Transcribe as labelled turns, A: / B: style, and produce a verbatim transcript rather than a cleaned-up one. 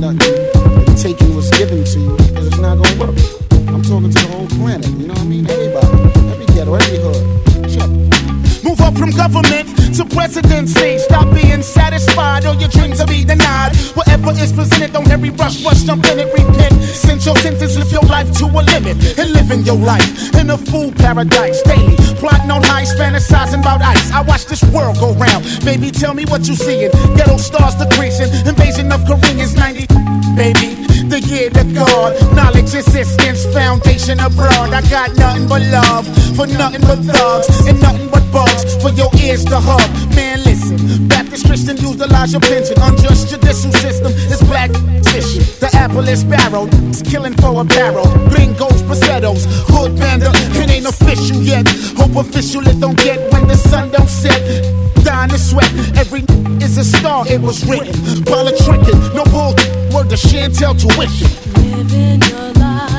A: nothing and taking what's given to you, because it's not gonna work. I'm talking to the whole planet, you know what I mean? Everybody, every ghetto, every hood. Check. Move up from government to presidency. Stop being satisfied, or your dreams will be denied. Whatever is presented, don't hurry, rush, rush, jump in it, repent. Send your sentence, live your life to a limit, and living your life in a fool paradise. Daily, plotting on heights, fantasizing about ice. I watch this world go round. Baby, tell me what you seeing. Ghetto stars decreasing, invasion of Koreans, ninety. Baby, the year to God, knowledge, existence, foundation abroad. I got nothing but love for nothing but thugs and nothing but bugs for your ears to hug. Man, listen, Baptist Christian utilize your pension. Unjust judicial system is black tissue. The apple is sparrow, it's killing for a barrel. Gringos, Pasettos, hood banda, it ain't official yet. Hope official it don't get when the sun don't set. Dying to sweat, every is a star, it was written. Politricking, no bull, word to Chantel tuition.
B: Living your life.